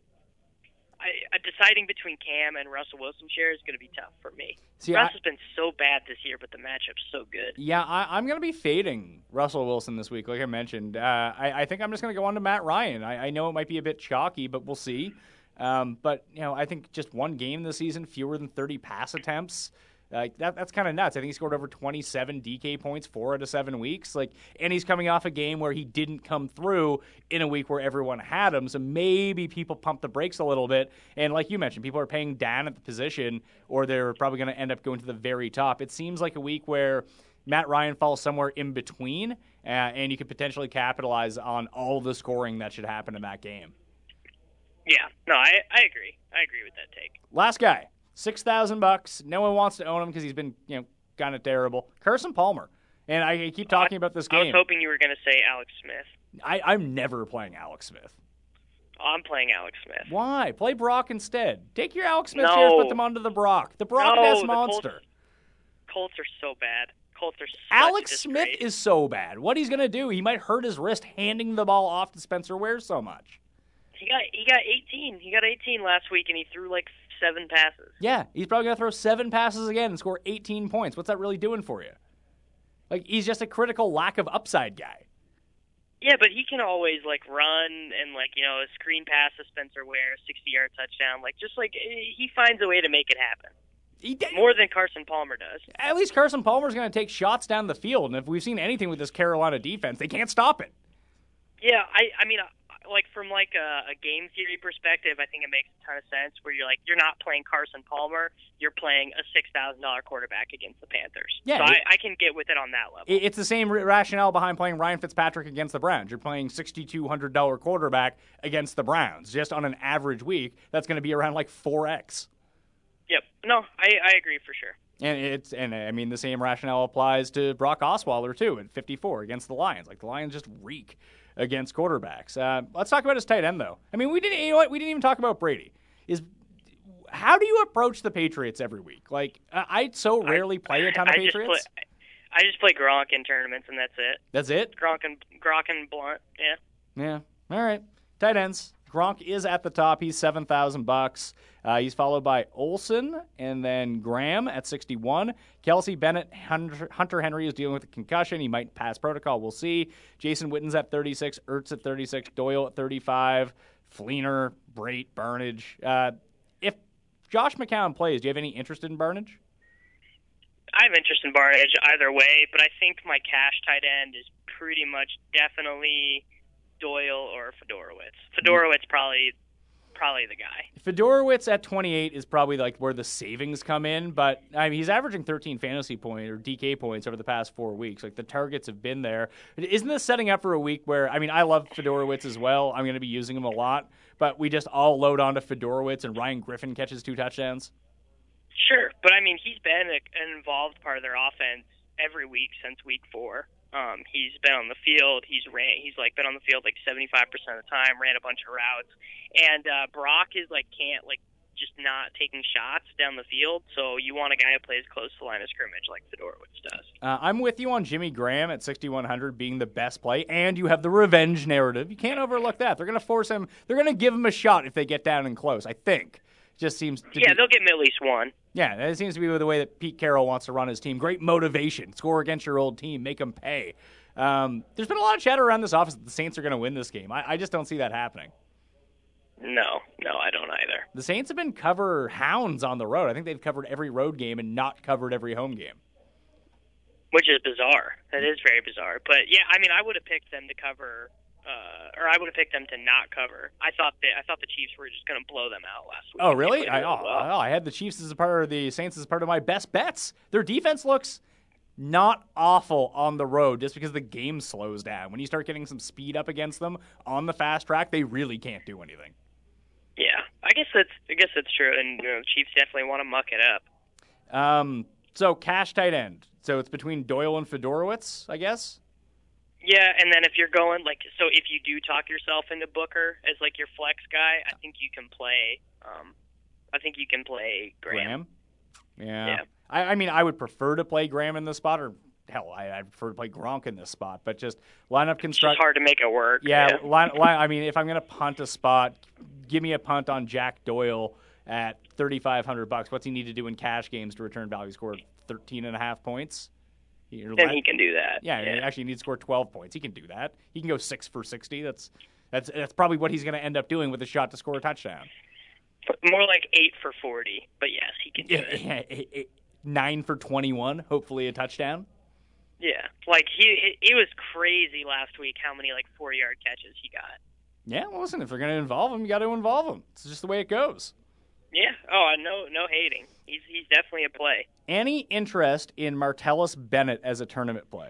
I, deciding between Cam and Russell Wilson share is going to be tough for me. See, Russ I, has been so bad this year, but the matchup's so good. Yeah, I, I'm going to be fading Russell Wilson this week, like I mentioned. Uh, I, I think I'm just going to go on to Matt Ryan. I, I know it might be a bit chalky, but we'll see. Um, but, you know, I think just one game this season, fewer than thirty pass attempts. Like that, that's kind of nuts. I think he scored over twenty-seven D K points four out of seven weeks. Like, and he's coming off a game where he didn't come through in a week where everyone had him. So maybe people pump the brakes a little bit. And like you mentioned, people are paying down at the position, or they're probably going to end up going to the very top. It seems like a week where Matt Ryan falls somewhere in between, uh, and you could potentially capitalize on all the scoring that should happen in that game. Yeah, no, I, I agree. I agree with that take. Last guy. Six thousand bucks. No one wants to own him because he's been, you know, kind of terrible. Carson Palmer, and I keep talking about this game. I was hoping you were going to say Alex Smith. I, I'm never playing Alex Smith. I'm playing Alex Smith. Why? Play Brock instead. Take your Alex Smith no. shares, put them onto the Brock. The Brock no, monster. Colts, Colts are so bad. Colts are. Such Alex a Smith is so bad. What he's going to do? He might hurt his wrist handing the ball off to Spencer Ware so much. He got he got eighteen. He got eighteen last week, and he threw like seven passes. Yeah, he's probably going to throw seven passes again and score eighteen points. What's that really doing for you? Like, he's just a critical lack of upside guy. Yeah, but he can always, like, run and, like, you know, a screen pass to Spencer Ware, sixty-yard touchdown. Like, just, like, he finds a way to make it happen. He did. More than Carson Palmer does. At least Carson Palmer's going to take shots down the field, and if we've seen anything with this Carolina defense, they can't stop it. Yeah, I, I mean, like from like a, a game theory perspective, I think it makes a ton of sense. Where you're like, you're not playing Carson Palmer, you're playing a six thousand dollar quarterback against the Panthers. Yeah, so it, I, I can get with it on that level. It's the same rationale behind playing Ryan Fitzpatrick against the Browns. You're playing sixty-two hundred dollar quarterback against the Browns, just on an average week. That's going to be around like four x. Yep. No, I, I agree for sure. And it's and I mean the same rationale applies to Brock Osweiler too at fifty-four against the Lions. Like the Lions just reek against quarterbacks. Uh, let's talk about his tight end though. I mean we didn't you know what we didn't even talk about Brady. Is how do you approach the Patriots every week? Like I so rarely play a ton of I Patriots. Just play, I just play Gronk in tournaments and that's it. That's it. Gronk and Gronk and Blunt. Yeah. Yeah. All right. Tight ends. Gronk is at the top. He's seven thousand bucks. Uh, he's followed by Olsen and then Graham at sixty-one. Kelsey, Bennett, Hunter, Hunter Henry is dealing with a concussion. He might pass protocol. We'll see. Jason Witten's at thirty-six. Ertz at thirty-six. Doyle at thirty-five. Fleener, Brait, Burnage. Uh, if Josh McCown plays, do you have any interest in Burnage? I have interest in Burnage either way, but I think my cash tight end is pretty much definitely Doyle or Fedorowicz. Fedorowicz probably probably the guy. Fedorowicz at twenty-eight is probably like where the savings come in, but I mean he's averaging thirteen fantasy points or D K points over the past four weeks. Like the targets have been there. Isn't this setting up for a week where I mean I love Fedorowicz as well. I'm going to be using him a lot, but we just all load onto Fedorowicz and Ryan Griffin catches two touchdowns? Sure, but I mean he's been an involved part of their offense every week since week four. Um, he's been on the field. He's ran. He's like been on the field like seventy-five percent of the time. Ran a bunch of routes, and uh, Brock is like can't like just not taking shots down the field. So you want a guy who plays close to the line of scrimmage like Fedorowicz does. Uh, I'm with you on Jimmy Graham at sixty-one hundred being the best play, and you have the revenge narrative. You can't overlook that. They're going to force him. They're going to give him a shot if they get down and close. I think. Just seems to yeah, be, they'll give him at least one. Yeah, that seems to be the way that Pete Carroll wants to run his team. Great motivation. Score against your old team. Make them pay. Um, there's been a lot of chatter around this office that the Saints are going to win this game. I, I just don't see that happening. No, no, I don't either. The Saints have been cover hounds on the road. I think they've covered every road game and not covered every home game. Which is bizarre. That is very bizarre. But, yeah, I mean, I would have picked them to cover Uh, or I would have picked them to not cover. I thought they, I thought the Chiefs were just going to blow them out last week. Oh, really? I, really oh, well. oh, I had the Chiefs as a part of the Saints as part of my best bets. Their defense looks not awful on the road just because the game slows down. When you start getting some speed up against them on the fast track, they really can't do anything. Yeah, I guess that's I guess that's true, and you know, the Chiefs definitely want to muck it up. Um, so cash tight end. So it's between Doyle and Fedorowicz, I guess. Yeah, and then if you're going like so, if you do talk yourself into Booker as like your flex guy, I think you can play. Um, I think you can play Graham. Graham? Yeah. yeah. I, I mean, I would prefer to play Graham in this spot, or hell, I, I'd prefer to play Gronk in this spot. But just lineup construct. It's hard to make it work. Yeah, yeah. line, line, I mean, if I'm going to punt a spot, give me a punt on Jack Doyle at thirty-five hundred bucks. What's he need to do in cash games to return value? Score thirteen and a half points. Then he can do that. Yeah, yeah. Actually, he needs to score twelve points. He can do that. He can go six for sixty. That's that's that's probably what he's going to end up doing with a shot to score a touchdown. More like eight for forty, but yes, he can do yeah, it. Yeah, eight, eight, nine for twenty-one. Hopefully, a touchdown. Yeah, like he it was crazy last week how many like four yard catches he got. Yeah, well, listen, if they're going to involve him, you got to involve him. It's just the way it goes. Yeah. Oh, no, no hating. He's he's definitely a play. Any interest in Martellus Bennett as a tournament play?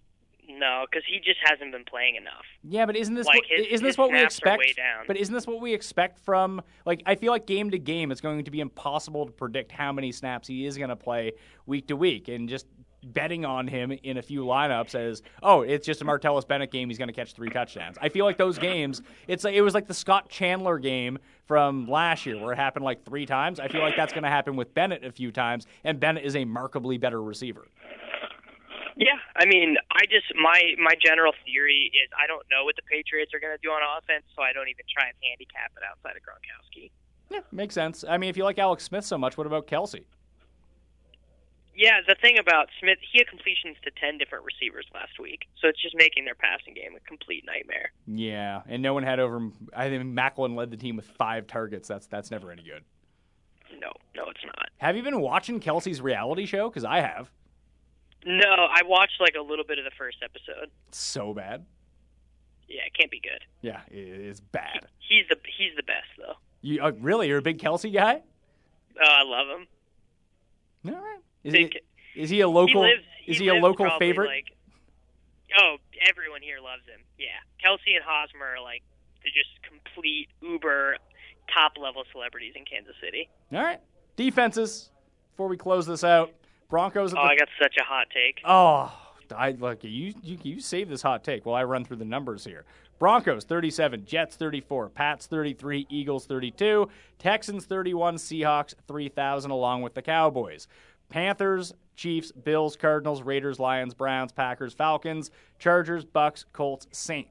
No, because he just hasn't been playing enough. Yeah, but isn't this like what, his, isn't his this what we snaps expect? Are way down. But isn't this what we expect from? Like, I feel like game to game, it's going to be impossible to predict how many snaps he is going to play week to week, and just betting on him in a few lineups as, oh, it's just a Martellus Bennett game, he's going to catch three touchdowns. I feel like those games, it's like, it was like the Scott Chandler game from last year where it happened like three times. I feel like that's going to happen with Bennett a few times, and Bennett is a markedly better receiver. Yeah, I mean, I just my my general theory is I don't know what the Patriots are going to do on offense, so I don't even try and handicap it outside of Gronkowski. Yeah, makes sense. I mean, if you like Alex Smith so much, what about Kelsey? Yeah, the thing about Smith, he had completions to ten different receivers last week, so it's just making their passing game a complete nightmare. Yeah, and no one had over. I think Macklin led the team with five targets. That's that's never any good. No, no, it's not. Have you been watching Kelsey's reality show? Because I have. No, I watched like a little bit of the first episode. It's so bad. Yeah, it can't be good. Yeah, it is bad. He's the he's the best though. You uh, really? You're a big Kelsey guy? Oh, I love him. All right. Is Big, he is he a local? he lives, he is he a lives local probably, favorite? Like, oh, everyone here loves him. Yeah, Kelsey and Hosmer are like they're just complete uber top level celebrities in Kansas City. All right. Defenses. Before we close this out, Broncos. At oh, the... I got such a hot take. Oh, I look. You you you save this hot take while I run through the numbers here. Broncos thirty-seven, Jets thirty-four, Pats thirty-three, Eagles thirty-two, Texans thirty-one, Seahawks three thousand, along with the Cowboys. Panthers, Chiefs, Bills, Cardinals, Raiders, Lions, Browns, Packers, Falcons, Chargers, Bucks, Colts, Saints.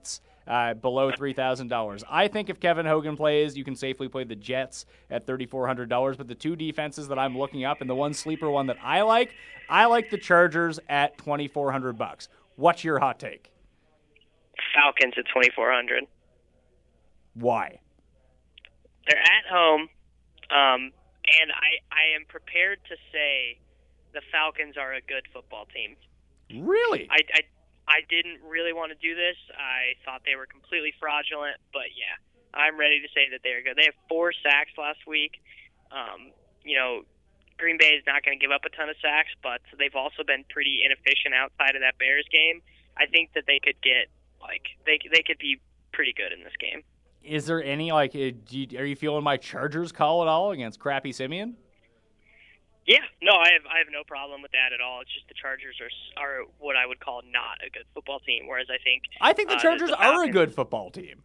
uh, below three thousand dollars. I think if Kevin Hogan plays, you can safely play the Jets at three thousand four hundred dollars. But the two defenses that I'm looking up, and the one sleeper one that I like, I like the Chargers at twenty-four hundred bucks. What's your hot take? Falcons at twenty-four hundred. Why? They're at home, um, and I, I am prepared to say the Falcons are a good football team. Really? I, I, I didn't really want to do this. I thought they were completely fraudulent, but yeah, I'm ready to say that they're good. They have four sacks last week. Um, you know, Green Bay is not going to give up a ton of sacks, but they've also been pretty inefficient outside of that Bears game. I think that they could get, like, they they could be pretty good in this game. Is there any, like, uh, do you, are you feeling my Chargers call at all against crappy Simeon? Yeah, no, I have I have no problem with that at all. It's just the Chargers are are what I would call not a good football team, whereas I think I think the uh, Chargers the are a good football team.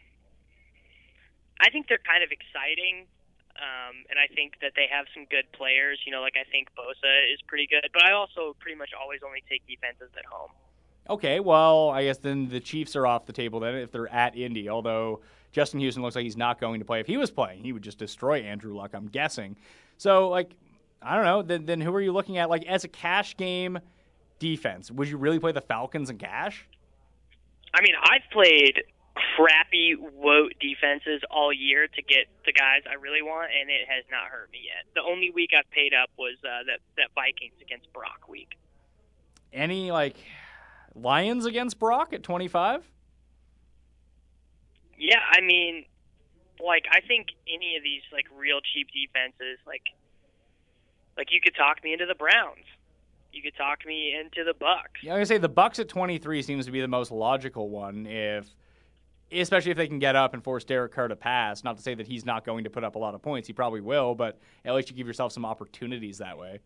I think they're kind of exciting, um, and I think that they have some good players. You know, like I think Bosa is pretty good, but I also pretty much always only take defenses at home. Okay, well, I guess then the Chiefs are off the table then if they're at Indy, although Justin Houston looks like he's not going to play. If he was playing, he would just destroy Andrew Luck, I'm guessing. So, like, I don't know. Then, then who are you looking at? Like, as a cash game defense, would you really play the Falcons in cash? I mean, I've played crappy woe defenses all year to get the guys I really want, and it has not hurt me yet. The only week I've paid up was uh, that, that Vikings against Brock week. Any, like, Lions against Brock at twenty-five? Yeah, I mean, like, I think any of these, like, real cheap defenses, like, like you could talk me into the Browns. You could talk me into the Bucks. Yeah, I was gonna say the Bucks at twenty-three seems to be the most logical one, if, especially if they can get up and force Derek Carr to pass. Not to say that he's not going to put up a lot of points; he probably will, but at least you give yourself some opportunities that way.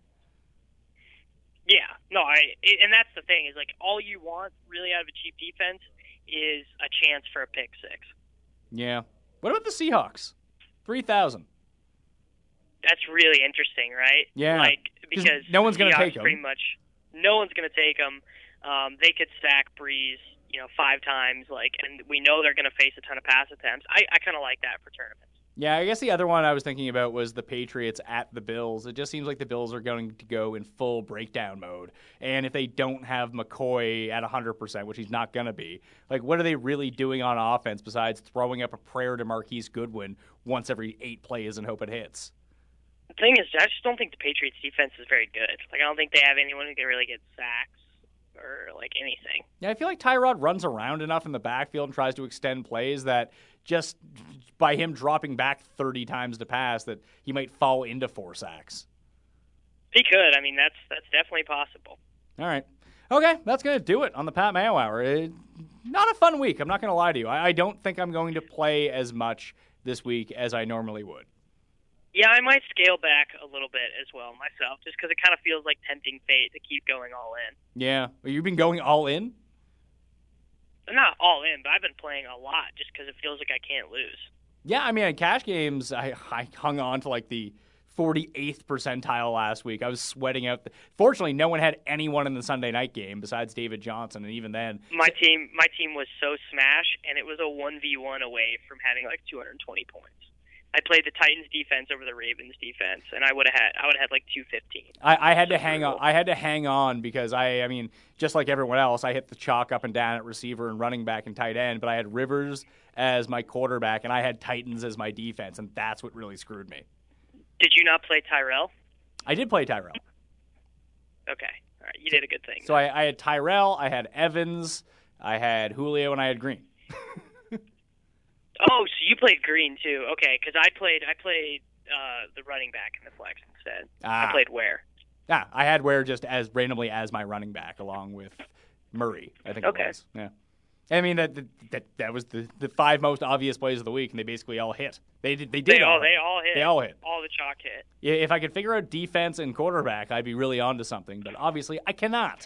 Yeah, no, I and that's the thing is like all you want really out of a cheap defense is a chance for a pick six. Yeah. What about the Seahawks? Three thousand. That's really interesting, right? Yeah. Like because no one's going to take them. Pretty much, no one's going to take them. Um, they could sack Breeze, you know, five times, like, and we know they're going to face a ton of pass attempts. I, I kind of like that for tournaments. Yeah, I guess the other one I was thinking about was the Patriots at the Bills. It just seems like the Bills are going to go in full breakdown mode. And if they don't have McCoy at one hundred percent, which he's not going to be, like, what are they really doing on offense besides throwing up a prayer to Marquise Goodwin once every eight plays and hope it hits? The thing is, I just don't think the Patriots defense is very good. Like, I don't think they have anyone who can really get sacks or, like, anything. Yeah, I feel like Tyrod runs around enough in the backfield and tries to extend plays that just by him dropping back thirty times to pass that he might fall into four sacks. He could. I mean, that's that's definitely possible. All right. Okay, that's going to do it on the Pat Mayo Hour. It, not a fun week, I'm not going to lie to you. I, I don't think I'm going to play as much this week as I normally would. Yeah, I might scale back a little bit as well myself, just because it kind of feels like tempting fate to keep going all in. Yeah. You've been going all in? Not all in, but I've been playing a lot just because it feels like I can't lose. Yeah, I mean, in cash games, I, I hung on to like the forty-eighth percentile last week. I was sweating out. The, fortunately, no one had anyone in the Sunday night game besides David Johnson, and even then, my team, my team was so smash, and it was a one v one away from having like two hundred twenty points. I played the Titans defense over the Ravens defense, and I would have had I would have had like two fifteen. I, I had to hang on. I had to hang on because I, I mean, just like everyone else, I hit the chalk up and down at receiver and running back and tight end. But I had Rivers as my quarterback, and I had Titans as my defense, and that's what really screwed me. Did you not play Tyrell? I did play Tyrell. Okay, all right, you did a good thing. So I, I had Tyrell, I had Evans, I had Julio, and I had Green. Oh, so you played Green too? Okay, because I played I played uh, the running back in the flex instead. Ah. I played Ware. Yeah, I had Ware just as randomly as my running back, along with Murray. I think Okay. it was. Yeah, I mean that that that was the, the five most obvious plays of the week, and they basically all hit. They did. They did. They all all they hit. all hit. They all hit. All the chalk hit. Yeah, if I could figure out defense and quarterback, I'd be really onto something. But obviously, I cannot.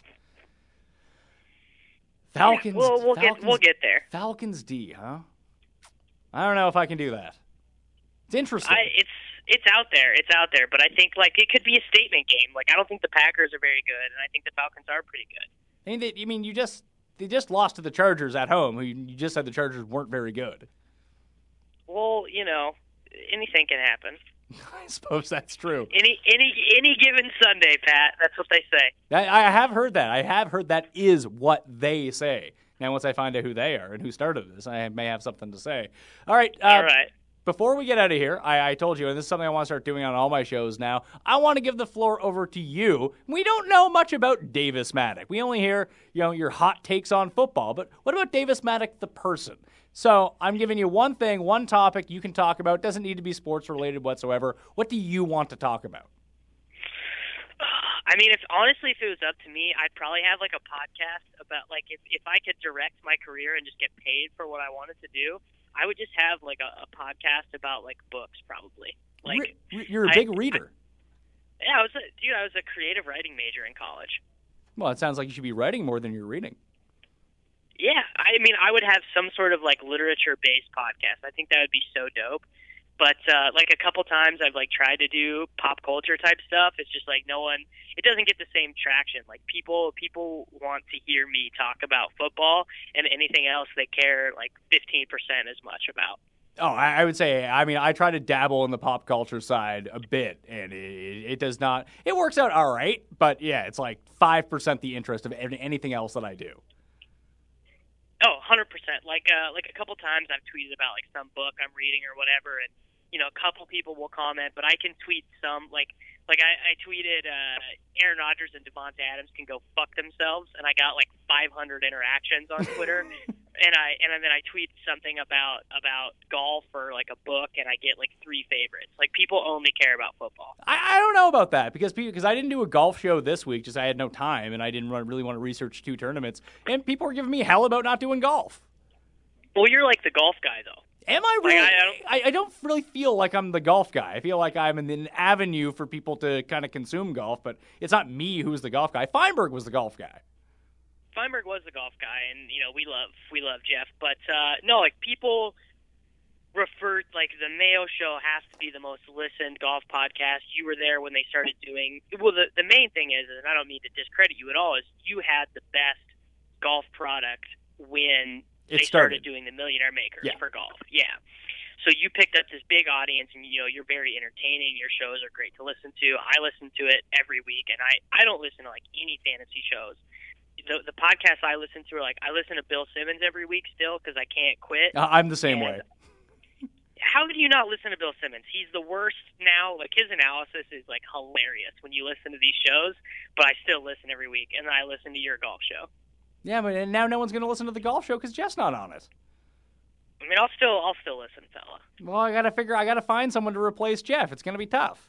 Falcons. We'll we'll Falcons, get we'll get there. Falcons D, huh? I don't know if I can do that. It's interesting. I, it's it's out there. It's out there. But I think like it could be a statement game. Like I don't think the Packers are very good, and I think the Falcons are pretty good. I mean, they, I mean, you just they just lost to the Chargers at home, who you just said the Chargers weren't very good. Well, you know, anything can happen. I suppose that's true. Any any any given Sunday, Pat. That's what they say. I, I have heard that. I have heard that is what they say. Now, once I find out who they are and who started this, I may have something to say. All right. Uh, All right. Before we get out of here, I, I told you, and this is something I want to start doing on all my shows now, I want to give the floor over to you. We don't know much about Davis Maddock. We only hear, you know, your hot takes on football. But what about Davis Maddock, the person? So I'm giving you one thing, one topic you can talk about. It doesn't need to be sports-related whatsoever. What do you want to talk about? I mean, if honestly, if it was up to me, I'd probably have like a podcast about like if, if I could direct my career and just get paid for what I wanted to do, I would just have like a, a podcast about like books, probably. Like Re- you're a big I, reader. I, yeah, I was a dude. I was a creative writing major in college. Well, it sounds like you should be writing more than you're reading. Yeah, I mean, I would have some sort of like literature-based podcast. I think that would be so dope. But uh, like a couple times, I've like tried to do pop culture type stuff. It's just like no one. It doesn't get the same traction. Like people, people want to hear me talk about football, and anything else they care like fifteen percent as much about. Oh, I, I would say. I mean, I try to dabble in the pop culture side a bit, and it, it does not. It works out all right, but yeah, it's like five percent the interest of anything else that I do. Oh, one hundred percent. Like uh, like a couple times I've tweeted about like some book I'm reading or whatever, and you know, a couple people will comment, but I can tweet some like like I, I tweeted uh, Aaron Rodgers and Devontae Adams can go fuck themselves, and I got like five hundred interactions on Twitter. and I and then I tweet something about about golf or like a book, and I get like three favorites. Like people only care about football. I, I don't know about that because because I didn't do a golf show this week, just I had no time, and I didn't really want to research two tournaments, and people were giving me hell about not doing golf. Well, you're like the golf guy, though. Am I really? Like, I, don't, I, I don't really feel like I'm the golf guy. I feel like I'm in an avenue for people to kind of consume golf, but it's not me who's the golf guy. Feinberg was the golf guy. Feinberg was the golf guy, and you know we love we love Jeff, but uh, no, like people refer like the Mayo Show has to be the most listened golf podcast. You were there when they started doing. Well, the the main thing is, and I don't mean to discredit you at all, is you had the best golf product when It they started. started doing the Millionaire Makers Yeah. for golf. Yeah. So you picked up this big audience, and you know you're very entertaining. Your shows are great to listen to. I listen to it every week, and I I don't listen to like any fantasy shows. The the podcasts I listen to are like I listen to Bill Simmons every week still because I can't quit. Uh, I'm the same And way. How do you not listen to Bill Simmons? He's the worst now. Like his analysis is like hilarious when you listen to these shows. But I still listen every week, and then I listen to your golf show. Yeah, but now no one's going to listen to the golf show because Jeff's not on it. I mean, I'll still I'll still listen, fella. Well, I got to figure. I got to find someone to replace Jeff. It's going to be tough.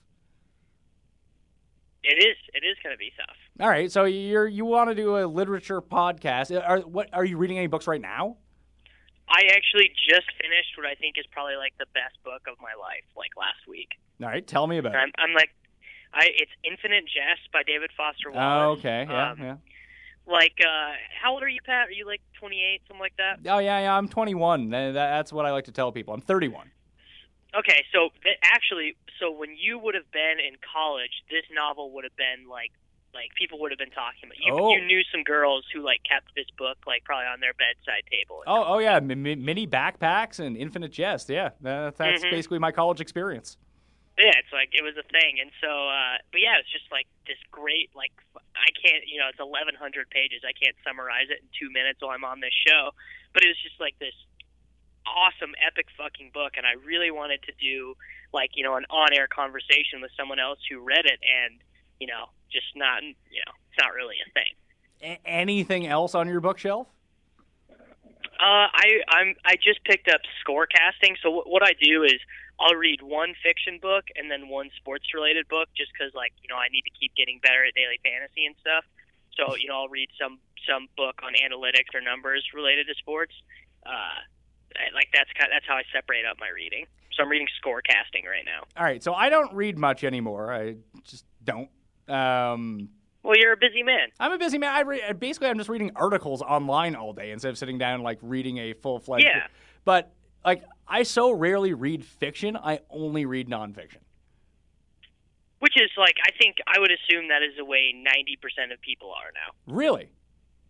It is. It is going to be tough. All right, so you're you want to do a literature podcast? Are what are you reading any books right now? I actually just finished what I think is probably like the best book of my life, like last week. All right, tell me about And I'm, it. I'm like, I it's Infinite Jest by David Foster Oh, Wallace. okay, yeah, Um, yeah. Like, uh, how old are you, Pat? Are you like twenty-eight, something like that? Oh, yeah, yeah. I'm twenty-one. That- That's what I like to tell people. I'm thirty-one. Okay, so th- actually, so when you would have been in college, this novel would have been like, like people would have been talking about. You, Oh. you knew some girls who like kept this book like probably on their bedside table. Oh, oh yeah. M- m- mini backpacks and Infinite Jest. Yeah, that, that's Mhm. basically my college experience. Yeah, it's like it was a thing, and so, uh, but yeah, it's just like this great, like I can't, you know, it's eleven hundred pages. I can't summarize it in two minutes while I'm on this show, but it was just like this awesome, epic fucking book, and I really wanted to do like you know an on-air conversation with someone else who read it, and you know, just not, you know, it's not really a thing. A- anything else on your bookshelf? Uh, I I'm I just picked up scorecasting. So w- what I do is I'll read one fiction book and then one sports related book, just because like you know I need to keep getting better at daily fantasy and stuff. So you know I'll read some some book on analytics or numbers related to sports. Uh, I- like that's kind that's how I separate up my reading. So I'm reading scorecasting right now. All right, so I don't read much anymore. I just don't. Um, Well, you're a busy man. I'm a busy man. I re- basically I'm just reading articles online all day instead of sitting down and like reading a full fledged. Yeah. But like I so rarely read fiction. I only read nonfiction. Which is like I think I would assume that is the way ninety percent of people are now. Really?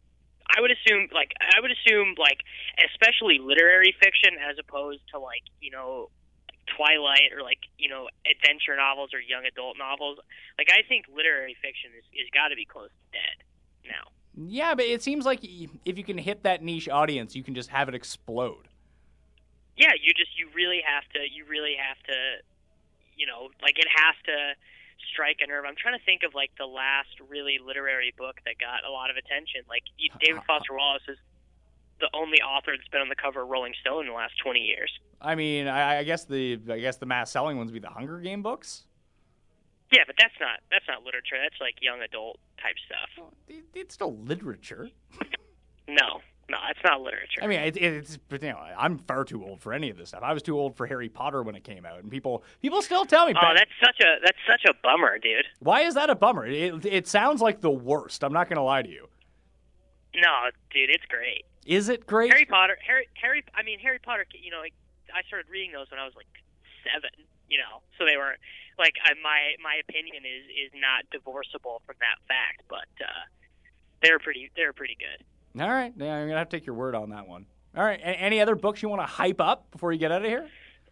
I would assume, like, I would assume, like, especially literary fiction as opposed to, like, you know, Twilight or, like, you know, adventure novels or young adult novels. Like, I think literary fiction is, is got to be close to dead now. Yeah, but it seems like if you can hit that niche audience, you can just have it explode. Yeah, you just, you really have to, you really have to, you know, like, it has to strike a nerve. I'm trying to think of, like, the last really literary book that got a lot of attention. Like, David Foster Wallace is the only author that's been on the cover of Rolling Stone in the last twenty years. I mean, I, I guess the I guess the mass selling ones would be the Hunger Game books. Yeah, but that's not that's not literature. That's like young adult type stuff. Well, it, it's still literature. No, no, it's not literature. I mean, it, it's you know, I'm far too old for any of this stuff. I was too old for Harry Potter when it came out, and people people still tell me. Oh, Ben, that's such a that's such a bummer, dude. why is that a bummer? It, it sounds like the worst. I'm not going to lie to you. No, dude, it's great. Is it great? Harry Potter, Harry, Harry. I mean, Harry Potter. You know, like, I started reading those when I was like seven. You know, so they were like I, my my opinion is is not divorceable from that fact, but uh, they're pretty they're pretty good. All right, yeah, I'm gonna have to take your word on that one. All right, a- any other books you want to hype up before you get out of here?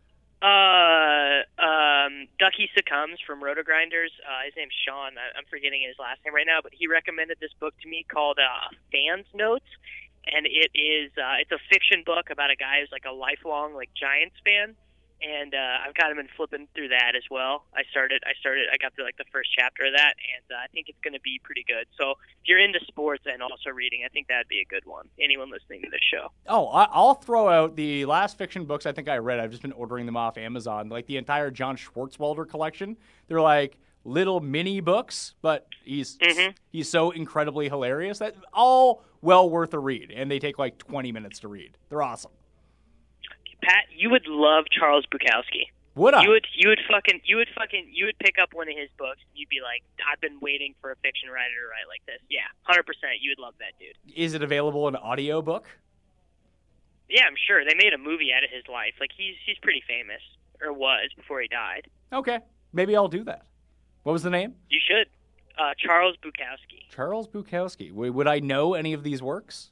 Uh, um, Ducky Succumbs from Roto-Grinders. Uh, his name's Sean. I, I'm forgetting his last name right now, but he recommended this book to me called uh, Fans Notes, and it is uh, it's a fiction book about a guy who's like a lifelong like Giants fan. And uh, I've kind of been flipping through that as well. I started, I started, I got through like the first chapter of that, and uh, I think it's going to be pretty good. So if you're into sports and also reading, I think that'd be a good one. Anyone listening to this show? Oh, I- I'll throw out the last fiction books I think I read. I've just been ordering them off Amazon, like the entire John Schwartzwalder collection. They're like little mini books, but he's mm-hmm. he's so incredibly hilarious that all well worth a read, and they take like twenty minutes to read. They're awesome. Pat, you would love Charles Bukowski. Would I? You would, you would fucking, you would fucking, you would pick up one of his books. And you'd be like, I've been waiting for a fiction writer to write like this. Yeah, one hundred percent. You would love that dude. Is it available in audio book? Yeah, I'm sure they made a movie out of his life. Like he's he's pretty famous, or was before he died. Okay, maybe I'll do that. What was the name? You should. Uh, Charles Bukowski. Charles Bukowski. W- would I know any of these works?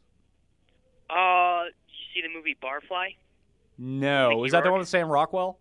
Uh, did you see the movie Barfly? No. Mickey Is that the Rourke? one with Sam Rockwell?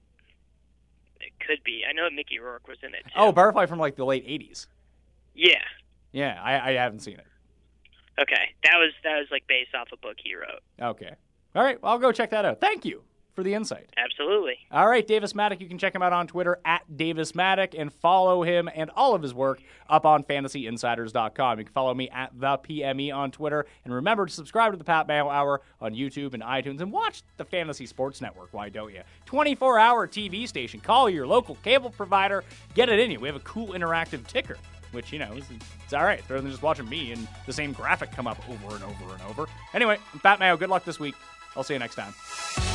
It could be. I know Mickey Rourke was in it too. Oh, Barfly from like the late eighties. Yeah. Yeah, I, I haven't seen it. Okay, that was that was like based off a book he wrote. Okay. All right, well, I'll go check that out. Thank you for the insight. Absolutely. All right, Davis Maddock. You can check him out on Twitter at Davis Maddock and follow him and all of his work up on fantasy insiders dot com. You can follow me at the P M E on Twitter. And remember to subscribe to the Pat Mayo Hour on YouTube and iTunes and watch the Fantasy Sports Network. Why don't you? twenty-four hour T V station. Call your local cable provider. Get it in you. We have a cool interactive ticker, which, you know, is, it's all right. Better than just watching me and the same graphic come up over and over and over. Anyway, I'm Pat Mayo. Good luck this week. I'll see you next time.